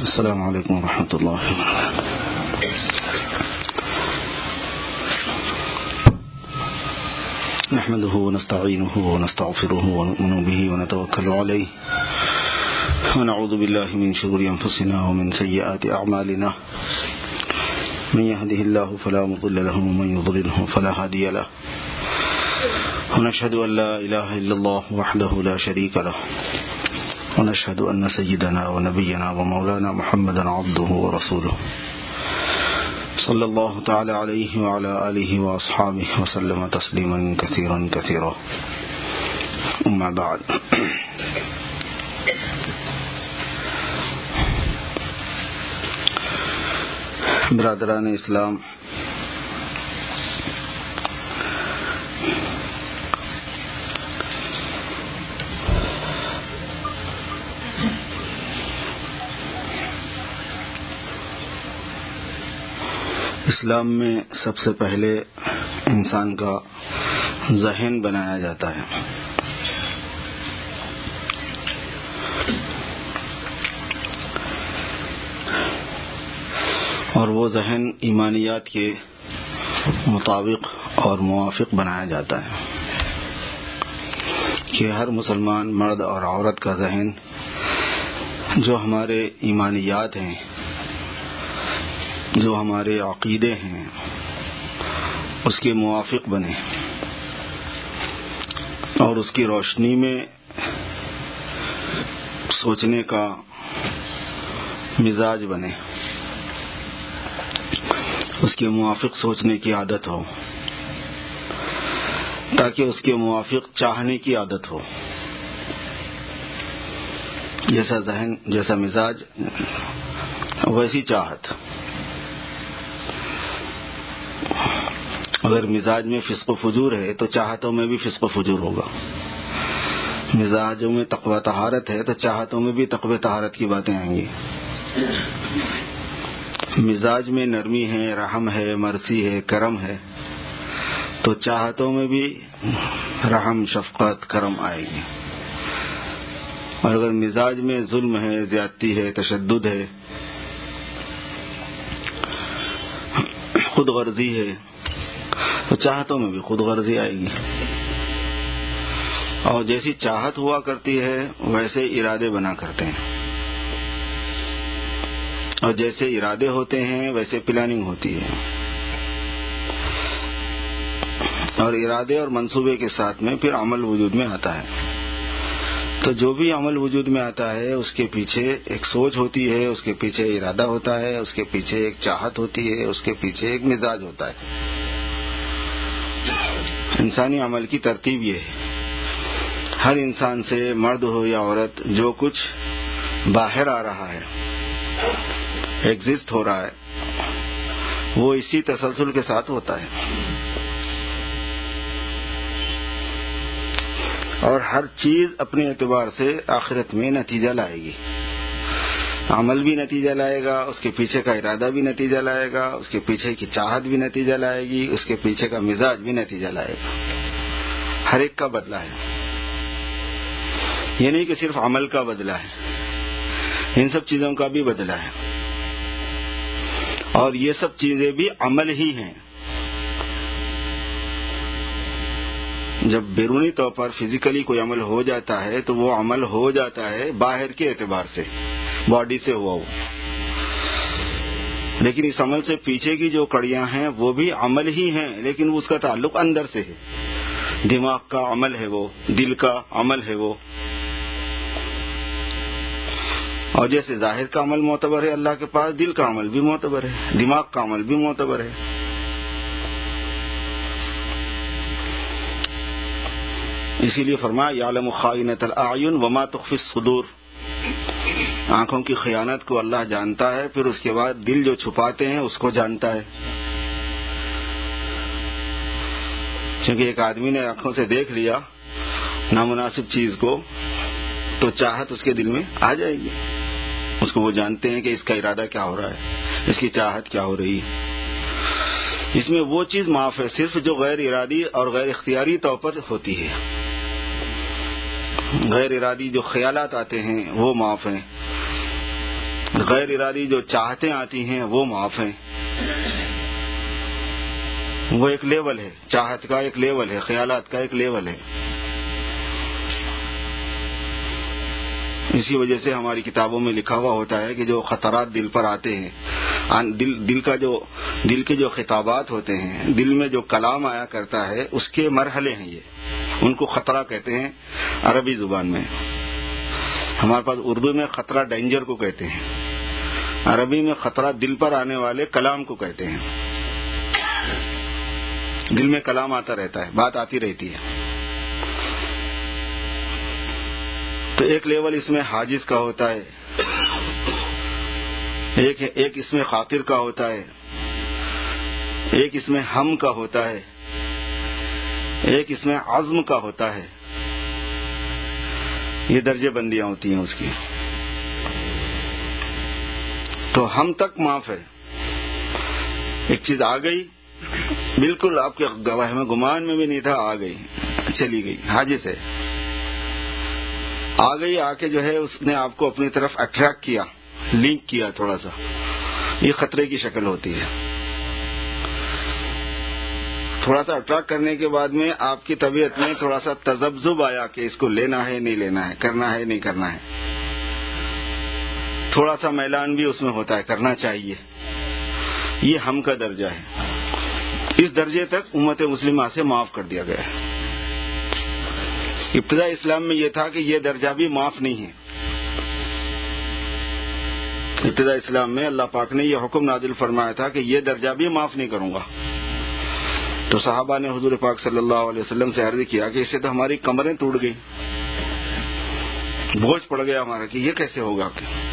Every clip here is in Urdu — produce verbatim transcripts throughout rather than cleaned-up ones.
السلام علیکم ورحمۃ اللہ وبرکاتہ. نحمده ونستعینه ونستغفره ونؤمن به ونتوکل علیه ونعوذ باللہ من شرور انفسنا ومن سیئات اعمالنا. من يهده الله فلا مضل له ومن يضلله فلا هادي له. ونشهد ان لا اله الا الله وحده لا شريك له. ونشهد أن سيدنا ونبينا ومولانا محمدا عبده ورسوله صلى الله تعالى عليه وعلى آله وأصحابه وسلم تسليما كثيرا كثيرا. أما بعد، برادران اسلام، اسلام میں سب سے پہلے انسان کا ذہن بنایا جاتا ہے. اور وہ ذہن ایمانیات کے مطابق اور موافق بنایا جاتا ہے کہ ہر مسلمان مرد اور عورت کا ذہن جو ہمارے ایمانیات ہیں، جو ہمارے عقیدے ہیں، اس کے موافق بنے اور اس کی روشنی میں سوچنے کا مزاج بنے، اس کے موافق سوچنے کی عادت ہو، تاکہ اس کے موافق چاہنے کی عادت ہو. جیسا ذہن، جیسا مزاج، ویسی چاہت. اگر مزاج میں فسق و فجور ہے تو چاہتوں میں بھی فسق و فجور ہوگا. مزاجوں میں تقوی طہارت ہے تو چاہتوں میں بھی تقوی طہارت کی باتیں آئیں گی. مزاج میں نرمی ہے، رحم ہے، مرسی ہے، کرم ہے تو چاہتوں میں بھی رحم، شفقت، کرم آئے گی. اور اگر مزاج میں ظلم ہے، زیادتی ہے، تشدد ہے، خود غرضی ہے تو چاہتوں میں بھی خود غرضی آئے گی. اور جیسی چاہت ہوا کرتی ہے ویسے ارادے بنا کرتے ہیں، اور جیسے ارادے ہوتے ہیں ویسے پلاننگ ہوتی ہے. اور ارادے اور منصوبے کے ساتھ میں پھر عمل وجود میں آتا ہے. تو جو بھی عمل وجود میں آتا ہے اس کے پیچھے ایک سوچ ہوتی ہے، اس کے پیچھے ارادہ ہوتا ہے، اس کے پیچھے ایک چاہت ہوتی ہے، اس کے پیچھے ایک مزاج ہوتا ہے. انسانی عمل کی ترتیب یہ ہے. ہر انسان سے، مرد ہو یا عورت، جو کچھ باہر آ رہا ہے، ایگزسٹ ہو رہا ہے، وہ اسی تسلسل کے ساتھ ہوتا ہے. اور ہر چیز اپنے اعتبار سے آخرت میں نتیجہ لائے گی. عمل بھی نتیجہ لائے گا، اس کے پیچھے کا ارادہ بھی نتیجہ لائے گا، اس کے پیچھے کی چاہت بھی نتیجہ لائے گی، اس کے پیچھے کا مزاج بھی نتیجہ لائے گا. ہر ایک کا بدلہ ہے. یہ نہیں کہ صرف عمل کا بدلہ ہے، ان سب چیزوں کا بھی بدلہ ہے. اور یہ سب چیزیں بھی عمل ہی ہیں. جب بیرونی طور پر فزیکلی کوئی عمل ہو جاتا ہے تو وہ عمل ہو جاتا ہے باہر کے اعتبار سے، باڈی سے ہوا ہو. لیکن اس عمل سے پیچھے کی جو کڑیاں ہیں وہ بھی عمل ہی ہیں، لیکن اس کا تعلق اندر سے ہے. دماغ کا عمل ہے وہ، دل کا عمل ہے وہ. اور جیسے ظاہر کا عمل معتبر ہے اللہ کے پاس، دل کا عمل بھی معتبر ہے، دماغ کا عمل بھی معتبر ہے. اسی لیے فرمایا یعلم خائنۃ الاعین وما تخفی الصدور. آنکھوں کی خیانت کو اللہ جانتا ہے، پھر اس کے بعد دل جو چھپاتے ہیں اس کو جانتا ہے. کیونکہ ایک آدمی نے آنکھوں سے دیکھ لیا نامناسب چیز کو تو چاہت اس کے دل میں آ جائے گی. اس کو وہ جانتے ہیں کہ اس کا ارادہ کیا ہو رہا ہے، اس کی چاہت کیا ہو رہی ہے. اس میں وہ چیز معاف ہے صرف جو غیر ارادی اور غیر اختیاری طور پر ہوتی ہے. غیر ارادی جو خیالات آتے ہیں وہ معاف ہیں، غیر ارادی جو چاہتیں آتی ہیں وہ معاف ہیں. وہ ایک لیول ہے، چاہت کا ایک لیول ہے، خیالات کا ایک لیول ہے. اسی وجہ سے ہماری کتابوں میں لکھا ہوا ہوتا ہے کہ جو خطرات دل پر آتے ہیں، دل دل کا جو دل کے جو خطابات ہوتے ہیں، دل میں جو کلام آیا کرتا ہے، اس کے مرحلے ہیں. یہ ان کو خطرہ کہتے ہیں عربی زبان میں. ہمارے پاس اردو میں خطرہ ڈینجر کو کہتے ہیں، عربی میں خطرہ دل پر آنے والے کلام کو کہتے ہیں. دل میں کلام آتا رہتا ہے، بات آتی رہتی ہے. تو ایک لیول اس میں حاجز کا ہوتا ہے، ایک ایک اس میں خاطر کا ہوتا ہے، ایک اس میں ہم کا ہوتا ہے، ایک اس میں عزم کا ہوتا ہے. یہ درجے بندیاں ہوتی ہیں اس کی. تو ہم تک معاف ہے. ایک چیز آ گئی، بالکل آپ کے گواہ میں گمان میں بھی نہیں تھا، آ گئی، چلی گئی، حاجز ہے. آ گئی، آ کے جو ہے اس نے آپ کو اپنی طرف اٹریکٹ کیا، لنک کیا تھوڑا سا. یہ خطرے کی شکل ہوتی ہے. تھوڑا سا اٹریکٹ کرنے کے بعد میں آپ کی طبیعت میں تھوڑا سا تذبذب آیا کہ اس کو لینا ہے نہیں لینا ہے، کرنا ہے نہیں کرنا ہے. تھوڑا سا میلان بھی اس میں ہوتا ہے، کرنا چاہیے. یہ ہم کا درجہ ہے. اس درجے تک امت مسلمہ سے معاف کر دیا گیا ہے. ابتدا اسلام میں یہ تھا کہ یہ درجہ بھی معاف نہیں ہے. ابتدا اسلام میں اللہ پاک نے یہ حکم نازل فرمایا تھا کہ یہ درجہ بھی معاف نہیں کروں گا. تو صحابہ نے حضور پاک صلی اللہ علیہ وسلم سے عرض کیا کہ اس سے تو ہماری کمریں ٹوٹ گئی، بوجھ پڑ گیا ہمارا کہ یہ کیسے ہوگا.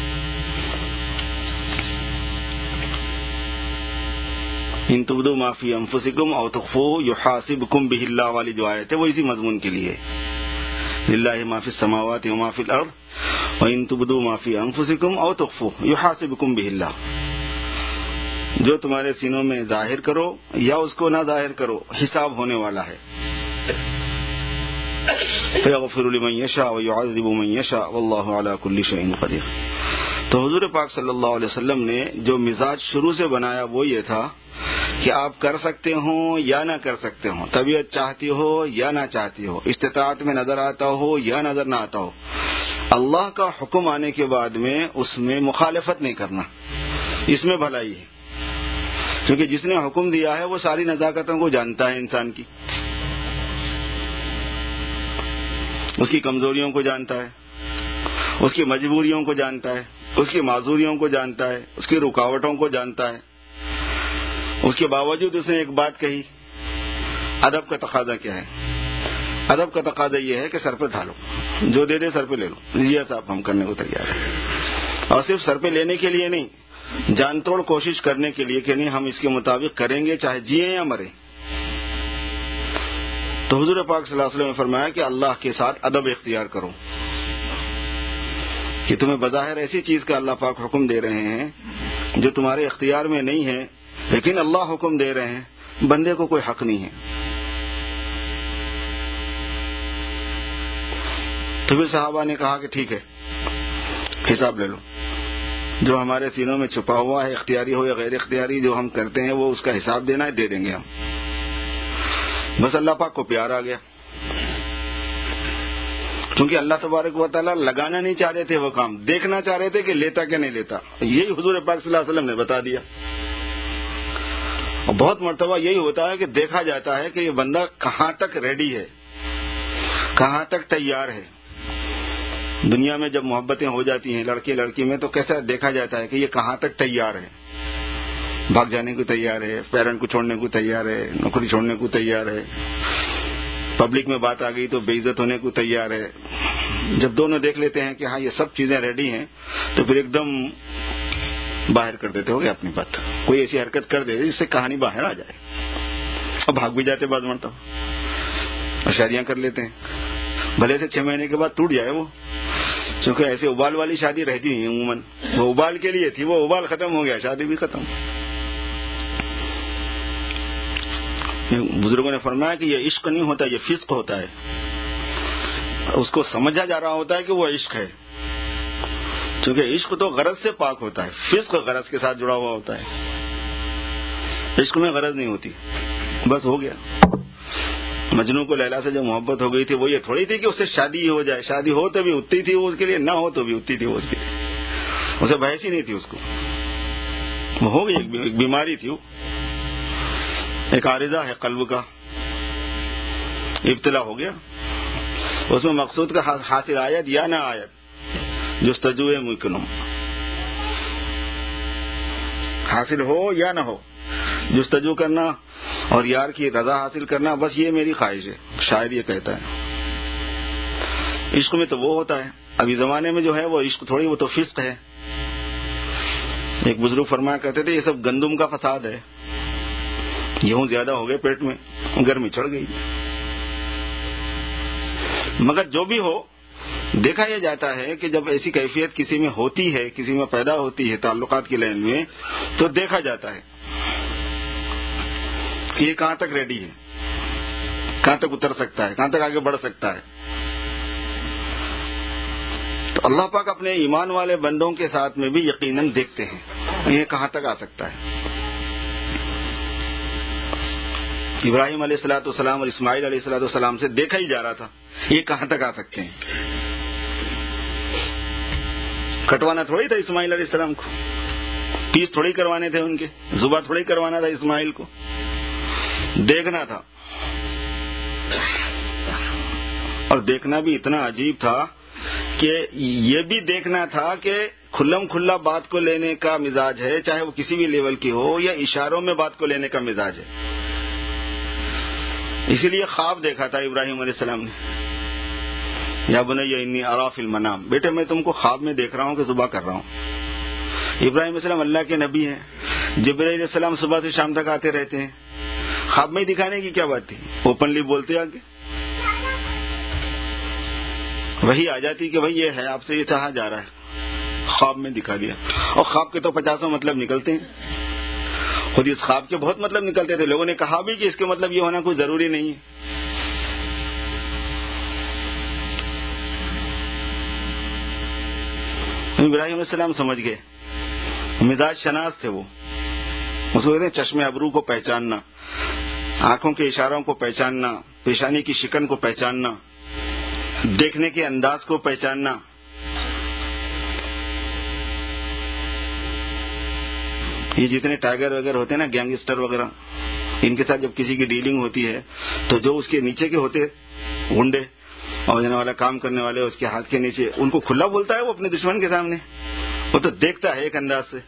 ان تبدوا ما فی انفسکم او تخفوہ یحاسبکم بہ اللہ والی جو آیت ہے وہ اسی مضمون کے لیے. للہ ما فی السماوات و ما فی الارض وان تبدوا ما فی انفسکم او تخفوہ یحاسبکم بہ اللہ. جو تمہارے سینوں میں ظاہر کرو یا اس کو نہ ظاہر کرو، حساب ہونے والا ہے. فیغفر لمن یشاء ویعذب من یشاء واللہ علی کل شیء قدیر. تو حضور پاک صلی اللہ علیہ وسلم نے جو مزاج شروع سے بنایا وہ یہ تھا کہ آپ کر سکتے ہوں یا نہ کر سکتے ہوں، طبیعت چاہتی ہو یا نہ چاہتی ہو، استطاعت میں نظر آتا ہو یا نظر نہ آتا ہو، اللہ کا حکم آنے کے بعد میں اس میں مخالفت نہیں کرنا. اس میں بھلائی ہے، کیونکہ جس نے حکم دیا ہے وہ ساری نزاکتوں کو جانتا ہے، انسان کی اس کی کمزوریوں کو جانتا ہے، اس کی مجبوریوں کو جانتا ہے، اس کی معذوریوں کو جانتا ہے، اس کی رکاوٹوں کو جانتا ہے. اس کے باوجود اس نے ایک بات کہی. ادب کا تقاضا کیا ہے؟ ادب کا تقاضا یہ ہے کہ سر پہ ڈھالو، جو دے دے سر پہ لے لو. جی صاحب ہم کرنے کو تیار ہیں. اور صرف سر پہ لینے کے لیے نہیں، جان توڑ کوشش کرنے کے لیے کہ نہیں ہم اس کے مطابق کریں گے چاہے جیئیں یا مریں. تو حضور پاک صلی اللہ علیہ وسلم نے فرمایا کہ اللہ کے ساتھ ادب اختیار کرو کہ تمہیں بظاہر ایسی چیز کا اللہ پاک حکم دے رہے ہیں جو تمہارے اختیار میں نہیں ہے، لیکن اللہ حکم دے رہے ہیں، بندے کو کوئی حق نہیں ہے. تو پھر صحابہ نے کہا کہ ٹھیک ہے، حساب لے لو. جو ہمارے سینوں میں چھپا ہوا ہے، اختیاری ہو یا غیر اختیاری، جو ہم کرتے ہیں وہ اس کا حساب دینا ہے، دے دیں گے ہم. بس اللہ پاک کو پیار آ گیا، کیونکہ اللہ تبارک و تعالیٰ لگانا نہیں چاہ رہے تھے وہ کام، دیکھنا چاہ رہے تھے کہ لیتا کہ نہیں لیتا. یہی حضور پاک صلی اللہ علیہ وسلم نے بتا دیا. اور بہت مرتبہ یہی ہوتا ہے کہ دیکھا جاتا ہے کہ یہ بندہ کہاں تک ریڈی ہے، کہاں تک تیار ہے. دنیا میں جب محبتیں ہو جاتی ہیں لڑکے لڑکی میں، تو کیسا دیکھا جاتا ہے کہ یہ کہاں تک تیار ہے. بھاگ جانے کو تیار ہے، پیرنٹ کو چھوڑنے کو تیار ہے، نوکری چھوڑنے کو تیار ہے، پبلک میں بات آ گئی تو بے عزت ہونے کو تیار ہے. جب دونوں دیکھ لیتے ہیں کہ ہاں یہ سب چیزیں ریڈی ہیں، تو پھر ایک دم باہر کر دیتے ہو گے اپنی بات. کوئی ایسی حرکت کر دے جس سے کہانی باہر آ جائے، اور بھاگ بھی جاتے بعض مرتبہ، اور شادیاں کر لیتے ہیں. بھلے سے چھ مہینے کے بعد ٹوٹ جائے وہ، چونکہ ایسے ابال والی شادی رہتی ہیں عموماً، وہ ابال کے لیے تھی، وہ ابال ختم ہو گیا، شادی بھی ختم. بزرگوں نے فرمایا کہ یہ عشق نہیں ہوتا، یہ فسق ہوتا ہے. اس کو سمجھا جا رہا ہوتا ہے کہ وہ عشق ہے، چونکہ عشق تو غرض سے پاک ہوتا ہے، فسق غرض کے ساتھ جڑا ہوا ہوتا ہے، عشق میں غرض نہیں ہوتی. بس ہو گیا. مجنو کو لیلا سے جو محبت ہو گئی تھی وہ یہ تھوڑی تھی کہ اس سے شادی ہو جائے، شادی ہو تو بھی اتنی تھی وہ اس کے لیے، نہ ہو تو بھی اتنی تھی وہ اس کے لیے، اسے بحث ہی نہیں تھی اس کو. وہ ہو گئی، ایک بیماری تھی، وہ ایک عارضہ ہے قلب کا، ابتلا ہو گیا. اس میں مقصود کا حاصل آیت یا نہ آیت، جستجو ممکنم، حاصل ہو یا نہ ہو، جستجو کرنا اور یار کی رضا حاصل کرنا، بس یہ میری خواہش ہے. شاعر یہ کہتا ہے. عشق میں تو وہ ہوتا ہے، ابھی زمانے میں جو ہے وہ عشق تھوڑی، وہ تو فسق ہے. ایک بزرگ فرمایا کرتے تھے یہ سب گندم کا فساد ہے، گیہوں زیادہ ہو گئے پیٹ میں، گرمی چڑھ گئی. مگر جو بھی ہو، دیکھا یہ جاتا ہے کہ جب ایسی کیفیت کسی میں ہوتی ہے، کسی میں پیدا ہوتی ہے تعلقات کی لائن میں، تو دیکھا جاتا ہے کہ یہ کہاں تک ریڈی ہے، کہاں تک اتر سکتا ہے، کہاں تک آگے بڑھ سکتا ہے. تو اللہ پاک اپنے ایمان والے بندوں کے ساتھ میں بھی یقیناً دیکھتے ہیں یہ کہاں تک آ سکتا ہے. ابراہیم علیہ الصلوۃ والسلام اور اسماعیل علیہ الصلوۃ والسلام سے دیکھا ہی جا رہا تھا یہ کہاں تک آ سکتے ہیں. کٹوانا تھوڑی تھا اسماعیل علیہ السلام کو، پیس تھوڑی کروانے تھے ان کے، ذبح تھوڑی کروانا تھا اسماعیل کو، دیکھنا تھا. اور دیکھنا بھی اتنا عجیب تھا کہ یہ بھی دیکھنا تھا کہ کھلم کھلا بات کو لینے کا مزاج ہے، چاہے وہ کسی بھی لیول کی ہو، یا اشاروں میں بات کو لینے کا مزاج ہے. اسی لیے خواب دیکھا تھا ابراہیم علیہ السلام نے. یا بنی انی اری فی المنام، بیٹے میں تم کو خواب میں دیکھ رہا ہوں کہ ذبح کر رہا ہوں. ابراہیم علیہ السلام اللہ کے نبی ہیں، جبرائیل علیہ السلام صبح سے شام تک آتے رہتے ہیں، خواب میں دکھانے کی کیا بات تھی؟ اوپنلی بولتے آگے، وہی آ جاتی کہ بھائی یہ ہے آپ سے یہ چاہا جا رہا ہے، خواب میں دکھا دیا. اور خواب کے تو پچاسوں مطلب نکلتے ہیں، خود اس خواب کے بہت مطلب نکلتے تھے. لوگوں نے کہا بھی کہ اس کے مطلب یہ ہونا کوئی ضروری نہیں ہے. ابراہیم علیہ السلام سمجھ گئے، مزاج شناس تھے وہ. اس کو کہتے ہیں چشم ابرو کو پہچاننا، آنکھوں کے اشاروں کو پہچاننا، پیشانی کی شکن کو پہچاننا، دیکھنے کے انداز کو پہچاننا. یہ جتنے ٹائیگر وغیرہ ہوتے ہیں نا، گینگسٹر وغیرہ، ان کے ساتھ جب کسی کی ڈیلنگ ہوتی ہے تو جو اس کے نیچے کے ہوتے گنڈے اور جانے والا کام کرنے والے اس کے ہاتھ کے نیچے، ان کو کھلا بولتا ہے وہ اپنے دشمن کے سامنے. وہ تو دیکھتا ہے ایک انداز سے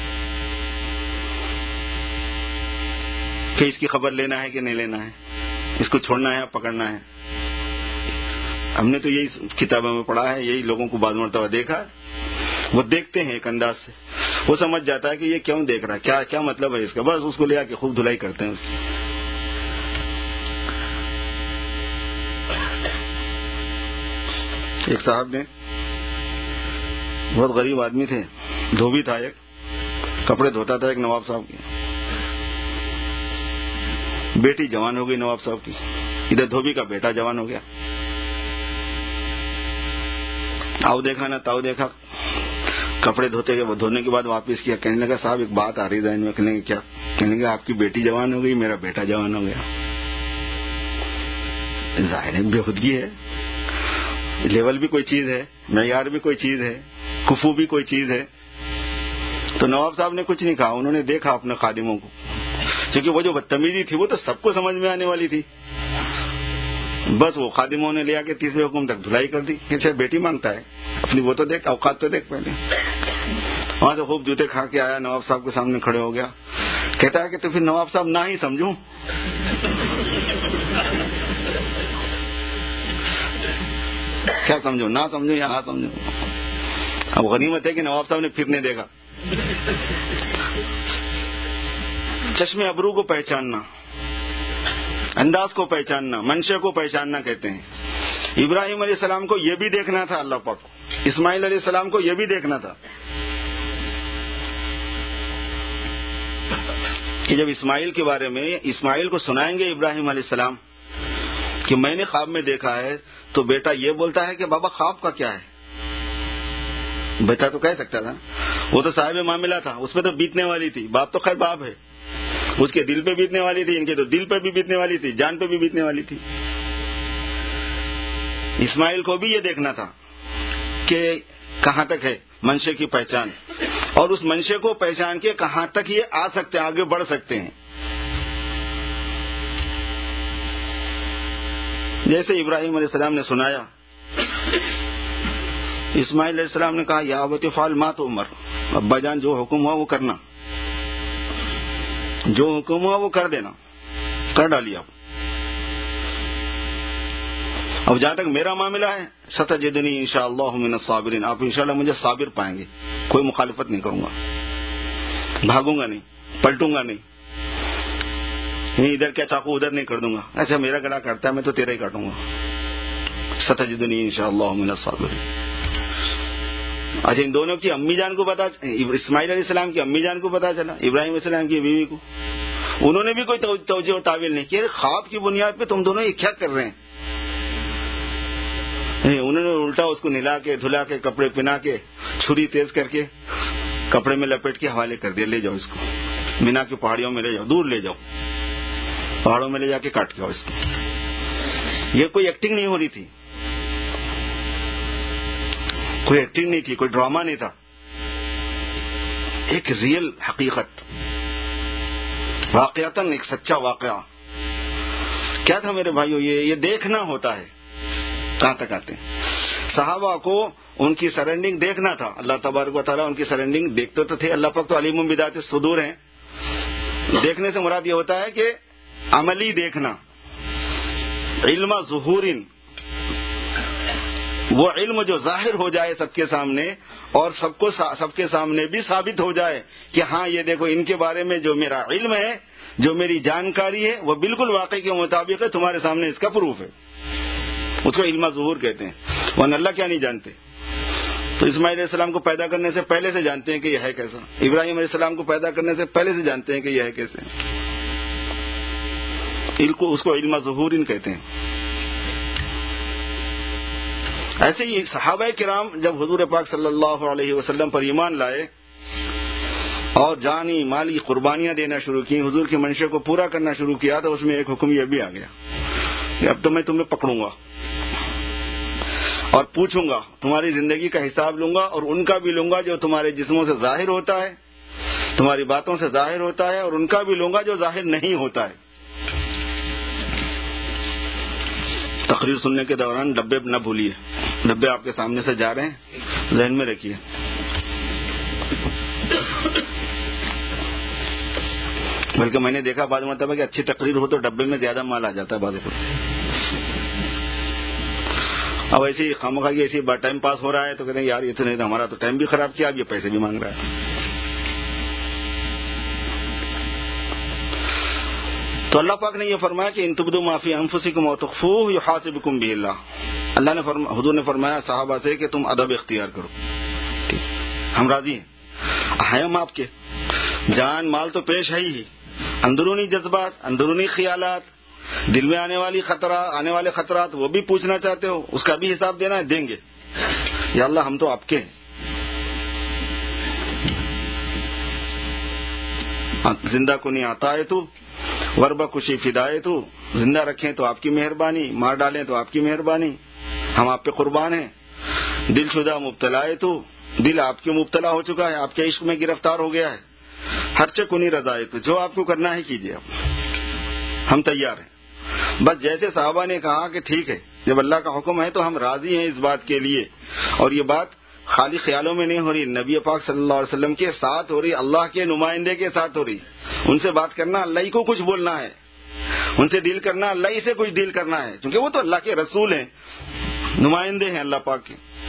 کہ اس کی خبر لینا ہے کہ نہیں لینا ہے، اس کو چھوڑنا ہے یا پکڑنا ہے. ہم نے تو یہی کتابوں میں پڑھا ہے، یہی لوگوں کو بعض مرتبہ دیکھا ہے. وہ دیکھتے ہیں ایک انداز سے، وہ سمجھ جاتا ہے کہ یہ کیوں دیکھ رہا ہے، کیا کیا مطلب ہے اس کا، بس اس کو لے آ کے خوب دھلائی کرتے ہیں اس کی. ایک صاحب نے، بہت غریب آدمی تھے، دھوبی تھا، ایک کپڑے دھوتا تھا، ایک نواب صاحب کی بیٹی جوان ہو گئی، نواب صاحب کی، ادھر دھوبی کا بیٹا جوان ہو گیا. آؤ دیکھا نہ تاؤ دیکھا، کپڑے دھوتے گئے، وہ دھونے کے بعد واپس کیا. کہنے لگا صاحب ایک بات آ رہی ذہن میں. کہنے کیا؟ کہنے لگا آپ کی بیٹی جوان ہو گئی، میرا بیٹا جوان ہو گیا. ظاہر بے خودگی ہے، لیول بھی کوئی چیز ہے، معیار بھی کوئی چیز ہے، کفو بھی کوئی چیز ہے. تو نواب صاحب نے کچھ نہیں کہا، انہوں نے دیکھا اپنے خادموں کو، کیونکہ وہ جو بدتمیزی تھی وہ تو سب کو سمجھ میں آنے والی تھی. بس وہ خادموں نے لے آ کے تیسرے حکم تک دھلائی کر دی کہ بیٹی مانگتا ہے اپنی، وہ تو دیکھ، اوقات تو دیکھ. پہلے وہاں سے خوب جوتے کھا کے آیا، نواب صاحب کے سامنے کھڑے ہو گیا. کہتا ہے کہ تو پھر نواب صاحب نہ ہی سمجھوں. کیا سمجھو، نہ سمجھو یا ہاں سمجھو؟ اب غنیمت ہے کہ نواب صاحب نے پھر نہیں دیکھا. چشم ابرو کو پہچاننا، انداز کو پہچاننا، منشے کو پہچاننا کہتے ہیں. ابراہیم علیہ السلام کو یہ بھی دیکھنا تھا اللہ پاک کو، اسماعیل علیہ السلام کو یہ بھی دیکھنا تھا کہ جب اسماعیل کے بارے میں اسماعیل کو سنائیں گے ابراہیم علیہ السلام کہ میں نے خواب میں دیکھا ہے، تو بیٹا یہ بولتا ہے کہ بابا خواب کا کیا ہے؟ بیٹا تو کہہ سکتا تھا, وہ تو صاحب معاملہ تھا, اس پہ تو بیتنے والی تھی. باپ تو خیر باپ ہے, اس کے دل پہ بیتنے والی تھی, ان کے تو دل پہ بھی بیتنے والی تھی, جان پہ بھی بیتنے والی تھی. اسماعیل کو بھی یہ دیکھنا تھا کہ کہاں تک ہے منشے کی پہچان, اور اس منشے کو پہچان کے کہاں تک یہ آ سکتے ہیں, آگے بڑھ سکتے ہیں. جیسے ابراہیم علیہ السلام نے سنایا, اسماعیل علیہ السلام نے کہا یا ابت افعل ما تؤمر, ابا جان جو حکم ہوا وہ کرنا, جو حکم ہوا وہ کر دینا, کر ڈالی آپ. اب جہاں تک میرا معاملہ ہے, ستجدنی انشاءاللہ من الصابرین, آپ انشاءاللہ مجھے صابر پائیں گے, کوئی مخالفت نہیں کروں گا, بھاگوں گا نہیں, پلٹوں گا نہیں, ادھر کیا چاقو ادھر نہیں کر دوں گا, اچھا میرا گلا کاٹتا ہے میں تو تیرا ہی کاٹوں گا. ستجدنی انشاءاللہ من الصابرین. اچھا ان دونوں کی امی جان کو پتا, اسماعیل علیہ السلام کی امی جان کو پتا چلا, ابراہیم علیہ السلام کی بیوی کو, انہوں نے بھی کوئی توجہ و تعویل نہیں کی, خواب کی بنیاد پہ تم دونوں یہ کیا کر رہے ہیں. انہوں نے الٹا اس کو نلا کے دھلا کے کپڑے پہنا کے چھری تیز کر کے کپڑے میں لپیٹ کے حوالے کر دیا, لے جاؤ اس کو مینا کی پہاڑیوں میں لے جاؤ, دور لے جاؤ, پہاڑوں میں لے جا کے کاٹ کے آؤ اس کو. یہ کوئی ایکٹنگ نہیں ہو رہی تھی, کوئی ایکٹنگ نہیں تھی, کوئی ڈرامہ نہیں تھا, ایک ریئل حقیقت, واقعتاً ایک سچا واقعہ. کیا تھا میرے بھائیو, یہ یہ دیکھنا ہوتا ہے کہاں تک آتے ہیں. صحابہ کو ان کی سرنڈنگ دیکھنا تھا, اللہ تبارک و تعالیٰ ان کی سرنڈنگ دیکھتے تو تھے, اللہ پاک تو علیم بذات الصدور ہیں. دیکھنے سے مراد یہ ہوتا ہے کہ عملی دیکھنا, علم ظہور, وہ علم جو ظاہر ہو جائے سب کے سامنے, اور سب کو سب کے سامنے بھی ثابت ہو جائے کہ ہاں یہ دیکھو ان کے بارے میں جو میرا علم ہے, جو میری جانکاری ہے, وہ بالکل واقعی کے مطابق ہے, تمہارے سامنے اس کا پروف ہے. اس کو علم ظہور کہتے ہیں, ورنہ اللہ کیا نہیں جانتے. تو اسماعیل علیہ السلام کو پیدا کرنے سے پہلے سے جانتے ہیں کہ یہ ہے کیسا, ابراہیم علیہ السلام کو پیدا کرنے سے پہلے سے جانتے ہیں کہ یہ ہے کیسے. اس کو علم ظہور کہتے ہیں. ایسے ہی صحابہ کرام جب حضور پاک صلی اللہ علیہ وسلم پر ایمان لائے اور جانی مالی قربانیاں دینا شروع کی, حضور کی منشا کو پورا کرنا شروع کیا, تو اس میں ایک حکم یہ بھی آ گیا کہ اب تو میں تمہیں پکڑوں گا اور پوچھوں گا, تمہاری زندگی کا حساب لوں گا, اور ان کا بھی لوں گا جو تمہارے جسموں سے ظاہر ہوتا ہے, تمہاری باتوں سے ظاہر ہوتا ہے, اور ان کا بھی لوں گا جو ظاہر نہیں ہوتا ہے. تقریر سننے کے دوران ڈبے نہ بھولیے, ڈبے آپ کے سامنے سے جا رہے ہیں, ذہن میں رکھیے. بلکہ میں نے دیکھا بعض مرتبہ کہ اچھی تقریر ہو تو ڈبے میں زیادہ مال آ جاتا ہے بعض اوقات. اب ایسی خامخواہ کی ایسی ٹائم پاس ہو رہا ہے تو کہتے ہیں یار یہ تو نہیں تھا, ہمارا تو ٹائم بھی خراب کیا, اب یہ پیسے بھی مانگ رہا ہے. تو اللہ پاک نے یہ فرمایا کہ ان تبدوا ما فی انفسکم او تخفوہ یحاسبکم بہ اللہ. اللہ نے فرما, حضور نے فرمایا صحابہ سے کہ تم ادب اختیار کرو, ہم راضی ہیں, ہیں ہم آپ کے, جان مال تو پیش ہے ہی, اندرونی جذبات, اندرونی خیالات, دل میں آنے والی خطرات آنے والے خطرات وہ بھی پوچھنا چاہتے ہو, اس کا بھی حساب دینا ہے, دیں گے. یا اللہ ہم تو آپ کے ہیں, زندہ کو نہیں آتا ہے تو وربہ کشی فدائے تو, زندہ رکھیں تو آپ کی مہربانی, مار ڈالیں تو آپ کی مہربانی, ہم آپ پہ قربان ہیں. دل شدہ مبتلا ہے تو, دل آپ کے مبتلا ہو چکا ہے, آپ کے عشق میں گرفتار ہو گیا ہے. ہر چے کنی رضا ہے تو, جو آپ کو کرنا ہے کیجیے, آپ ہم تیار ہیں. بس جیسے صحابہ نے کہا کہ ٹھیک ہے, جب اللہ کا حکم ہے تو ہم راضی ہیں اس بات کے لیے, اور یہ بات خالی خیالوں میں نہیں ہو رہی, نبی پاک صلی اللہ علیہ وسلم کے ساتھ ہو رہی, اللہ کے نمائندے کے ساتھ ہو رہی. ان سے بات کرنا اللہ ہی کو کچھ بولنا ہے, ان سے ڈیل کرنا اللہ ہی سے کچھ ڈیل کرنا ہے, کیونکہ وہ تو اللہ کے رسول ہیں, نمائندے ہیں اللہ پاک کے.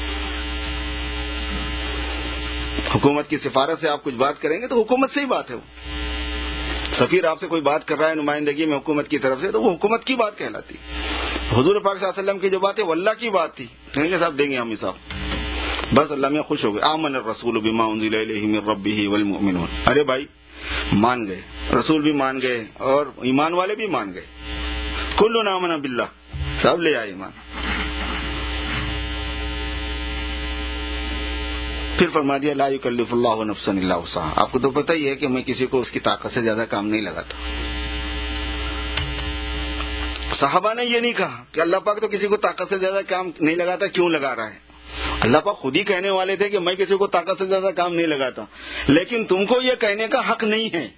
حکومت کی سفارت سے آپ کچھ بات کریں گے تو حکومت سے ہی بات ہے. وہ سفیر آپ سے کوئی بات کر رہا ہے نمائندگی میں حکومت کی طرف سے, تو وہ حکومت کی بات کہلاتی. حضور پاک صلی اللہ علیہ وسلم کی جو بات ہے وہ اللہ کی بات تھی, ٹھیک ہے صاحب, دیں گے ہم حساب. بس اللہ میں خوش ہو گئے. آمن الرسول بما انزل الیہ من ربہ والمؤمنون. ارے بھائی مان گئے, رسول بھی مان گئے اور ایمان والے بھی مان گئے. کل آمن باللہ, سب لے آئے ایمان. پھر فرما دیا لا یکلف اللہ نفسا الا وسعها. آپ کو تو پتہ ہی ہے کہ میں کسی کو اس کی طاقت سے زیادہ کام نہیں لگاتا. صحابہ نے یہ نہیں کہا کہ اللہ پاک تو کسی کو طاقت سے زیادہ کام نہیں لگاتا, کیوں لگا رہا ہے. اللہ پاک خود ہی کہنے والے تھے کہ میں کسی کو طاقت سے زیادہ کام نہیں لگاتا, لیکن تم کو یہ کہنے کا حق نہیں ہے.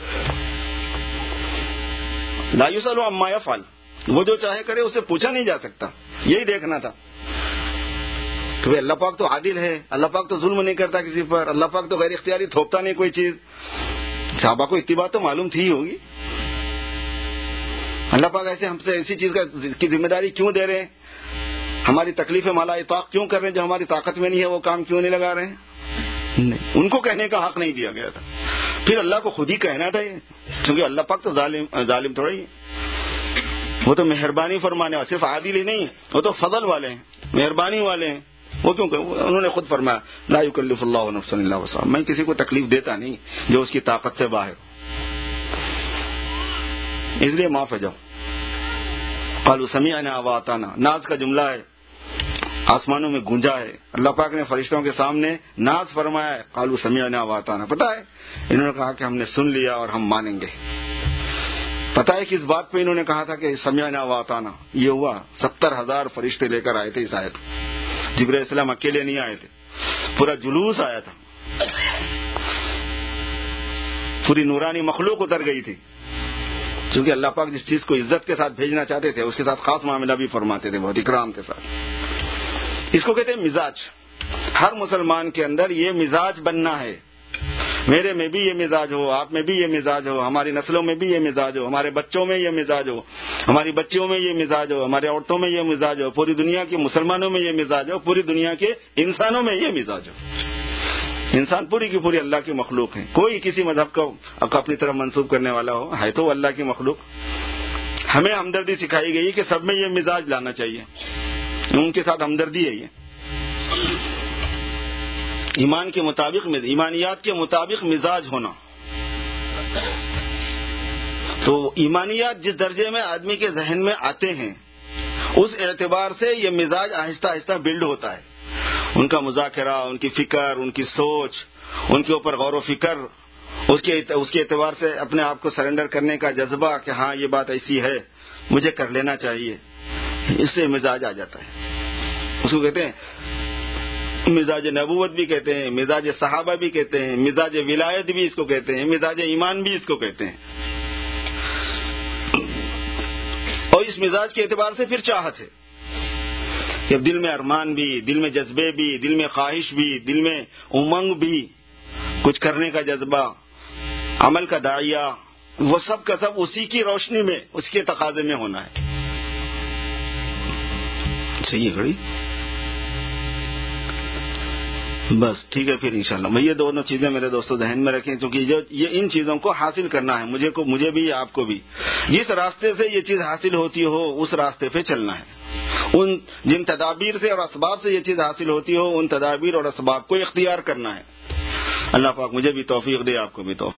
لا یسأل عما یفعل, وہ جو چاہے کرے, اسے پوچھا نہیں جا سکتا. یہی دیکھنا تھا کہ اللہ پاک تو عادل ہے, اللہ پاک تو ظلم نہیں کرتا کسی پر, اللہ پاک تو غیر اختیاری تھوپتا نہیں کوئی چیز. صحابہ کو اتباع تو معلوم تھی ہی ہوگی. اللہ پاک ایسے ہم سے ایسی چیز کی ذمہ داری کیوں دے رہے ہیں, ہماری تکلیف مالا اطاق کیوں کر رہے ہیں, جو ہماری طاقت میں نہیں ہے وہ کام کیوں نہیں لگا رہے ہیں. ان کو کہنے کا حق نہیں دیا گیا تھا. پھر اللہ کو خود ہی کہنا تھا, کیونکہ اللہ پاک تو ظالم ظالم تھوڑا ہی ہے, وہ تو مہربانی فرمانے والے, صرف عادل ہی نہیں ہے, وہ تو فضل والے ہیں, مہربانی والے ہیں. وہ کیوں کہ انہوں نے خود فرمایا لا یکلف اللہ نفسا الا وسعها, میں کسی کو تکلیف دیتا نہیں جو اس کی طاقت سے باہر, اس لیے معاف ہو جاؤ. قالوا سمعنا واطعنا, ناز کا جملہ ہے, آسمانوں میں گونجا ہے. اللہ پاک نے فرشتوں کے سامنے ناز فرمایا ہے, قالوا سمعنا واطعنا. پتہ ہے انہوں نے کہا کہ ہم نے سن لیا اور ہم مانیں گے. پتہ ہے کس بات پہ انہوں نے کہا تھا کہ سمعنا واطعنا؟ یہ ہوا ستر ہزار فرشتے لے کر آئے تھے اس آیت. جبرائیل السلام اکیلے نہیں آئے تھے, پورا جلوس آیا تھا, پوری نورانی مخلوق اتر گئی تھی. کیونکہ اللہ پاک جس چیز کو عزت کے ساتھ بھیجنا چاہتے تھے اس کے ساتھ خاص معاملہ بھی فرماتے تھے, بہت اکرام کے ساتھ. اس کو کہتے ہیں مزاج. ہر مسلمان کے اندر یہ مزاج بننا ہے. میرے میں بھی یہ مزاج ہو, آپ میں بھی یہ مزاج ہو, ہماری نسلوں میں بھی یہ مزاج ہو, ہمارے بچوں میں یہ مزاج ہو, ہماری بچیوں میں یہ مزاج ہو, ہمارے عورتوں میں یہ مزاج ہو, پوری دنیا کے مسلمانوں میں یہ مزاج ہو, پوری دنیا کے انسانوں میں یہ مزاج ہو. انسان پوری کی پوری اللہ کی مخلوق ہے. کوئی کسی مذہب کو اپنی طرف منسوب کرنے والا ہو, ہے تو اللہ کی مخلوق. ہمیں ہمدردی سکھائی گئی کہ سب میں یہ مزاج لانا چاہیے, ان کے ساتھ ہمدردی ہے. یہ ایمان کے مطابق, ایمانیات کے مطابق مزاج ہونا. تو ایمانیات جس درجے میں آدمی کے ذہن میں آتے ہیں اس اعتبار سے یہ مزاج آہستہ آہستہ بلڈ ہوتا ہے. ان کا مذاکرہ, ان کی فکر, ان کی سوچ, ان کے اوپر غور و فکر, اس کے اس کے اعتبار سے اپنے آپ کو سرنڈر کرنے کا جذبہ کہ ہاں یہ بات ایسی ہے, مجھے کر لینا چاہیے, اس سے مزاج آ جاتا ہے. اس کو کہتے ہیں مزاج نبوت بھی کہتے ہیں, مزاج صحابہ بھی کہتے ہیں, مزاج ولایت بھی اس کو کہتے ہیں, مزاج ایمان بھی اس کو کہتے ہیں. اور اس مزاج کے اعتبار سے پھر چاہت ہے کہ دل میں ارمان بھی, دل میں جذبے بھی, دل میں خواہش بھی, دل میں امنگ بھی, کچھ کرنے کا جذبہ, عمل کا داعیہ, وہ سب کا سب اسی کی روشنی میں, اس کے تقاضے میں ہونا ہے. صحیح ہے گھڑی. بس ٹھیک ہے پھر انشاءاللہ. میں یہ دونوں چیزیں میرے دوستوں ذہن میں رکھیں, کیونکہ جو یہ ان چیزوں کو حاصل کرنا ہے مجھے کو مجھے بھی آپ کو بھی. جس راستے سے یہ چیز حاصل ہوتی ہو اس راستے پہ چلنا ہے. ان جن تدابیر سے اور اسباب سے یہ چیز حاصل ہوتی ہو ان تدابیر اور اسباب کو اختیار کرنا ہے. اللہ پاک مجھے بھی توفیق دے, آپ کو بھی توفیق.